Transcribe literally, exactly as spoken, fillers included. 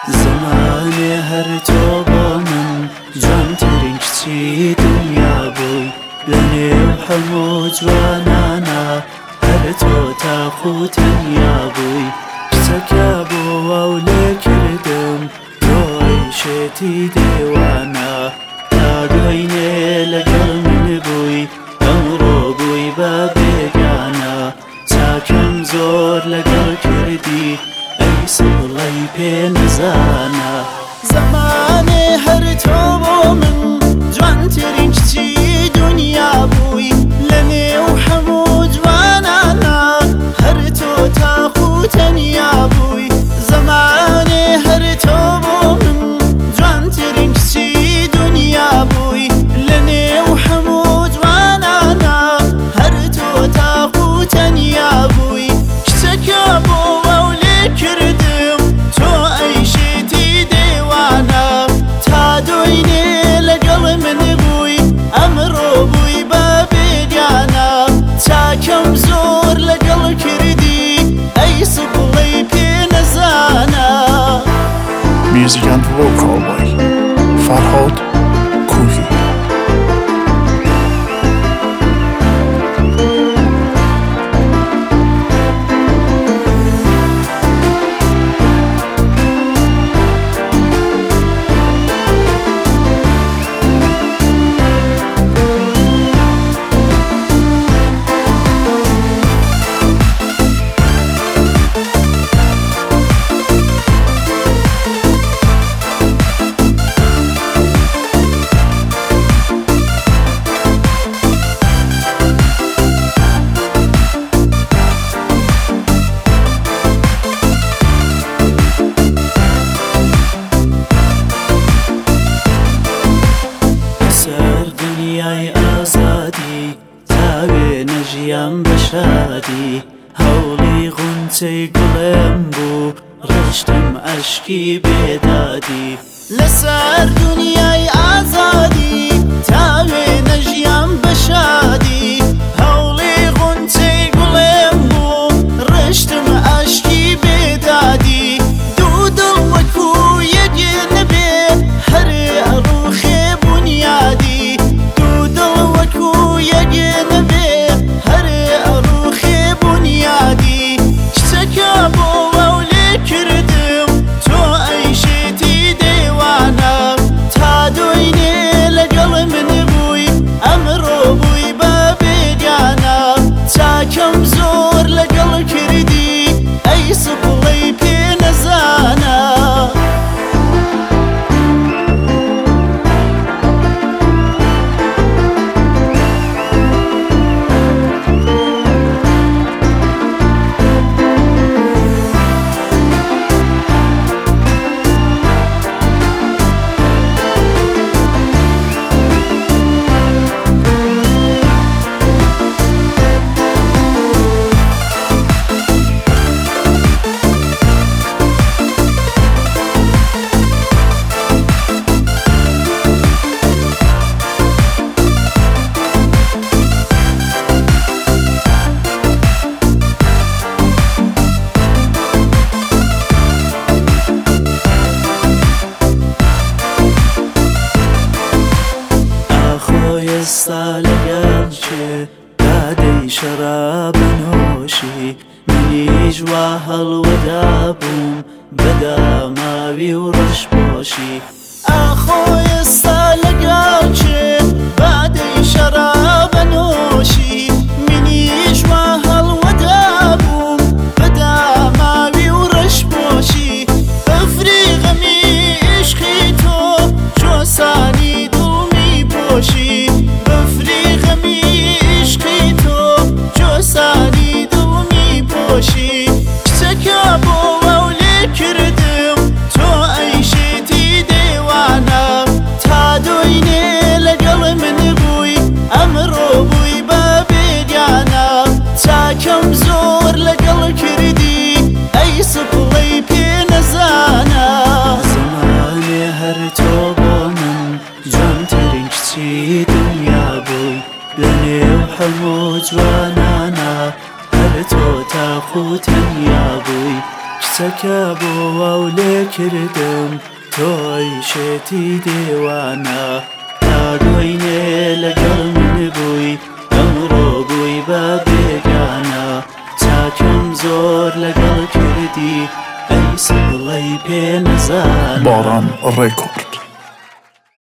زمانێ هەر تۆ بۆ من جوانترین کچی دنیا بووی لە نێو هەموو جوانانە هەر تۆ تاق و تەنیا بووی کچەکە بۆوە و لێ کردم تۆ ئەیشێتی دێوانە تا دوێنێ لەگەڵ من بووی ئەمڕۆ بووی بە بێگانە چاکەم زۆر لەگەڵ کردی ئەی سڵەی پێ نەزانە زمانێ هەر تۆ بۆ من جوانترین کچی دنیا بووی لە نێو هەموو جوانانە هەر تۆ تاق و تەنیا بووی زمانێ هەر تۆ بۆ من جوانترین کچی دنیا بووی لە نێو هەموو جوانانە هەر تۆ تاق و تەنیا بووی کچەکە بۆوە و لێ کردم تۆ ئەیشێتی دێوانە تا دوێنێ لەگەڵ من بووی ئەمڕۆ بووی بە بێگانە چاکەم زۆر لەگەڵ کردی ئەی سڵەی پێ نەزانە. Music and vocal by Farhad Kuhi. ژیان بە شادی هەوڵی غونچەی گوڵێم بوو ڕشتم عەشقی بێدادی لەسەر دونیای ئازادی تاوێنە ژیان بە شادی هەوڵی غونچەی گوڵێم بوو ڕشتم عەشقی بێدادی دوو دڵ وەکو یەکێ نەبێ هەرێ ئەڕوخێ بونیادی دوو دڵ وەکو یەکێ نەبێ هەرێ ئەڕوخێ بونیادی کچەکە بۆوە و لێ کردم تۆ ئەیشێتی دێوانە تا دوێنێ لەگەڵ من بووی ئەمڕۆ بووی بە بێگانە چاکەم زۆر لەگەڵ کردی ئەی سڵەی پێ نەزانە. ئێستا لەگەڵ کێ دادەی شەرابە نۆشی منیش وا هەڵوەدا بووم بەداماوی و ڕەشپۆشی ئاخۆ ئێستا لەگەڵ کێ بادەی شەرابە نۆشی منیش وا هەڵوەدا بووم بەداماوی و ڕەشپۆشی بەفری غەمی عیشقی تۆ جۆسانی دڵمی پۆشی بەفری غەمی عیشقی تۆ جۆسانی دڵمی پۆشی کچەکە بۆوە و لێ کردم تۆ ئەیشێتی دێوانە تا دوێنێ لەگەڵ من بووی ئەمڕۆ بووی بە بێگانە چاکەم زۆر لەگەڵ کردی ئەی سڵەی پێ نەزانە. زمانێ هەر تۆ بۆ من جوانترین کچی دنیا بووی لە نێو هەموو جوانانە هەر تۆ تاق و تەنیا بووی شتەکە بۆ ئەو لێ کردم تۆ عیشێتی دێوانە تا دوێنێ لەگەڵ من بووی ئەمڕۆ بووی بە بێگانە چاکەم زۆر لەگەڵ کردی ئەی سڵەی پێ نەزانە باران ڕێکۆرد.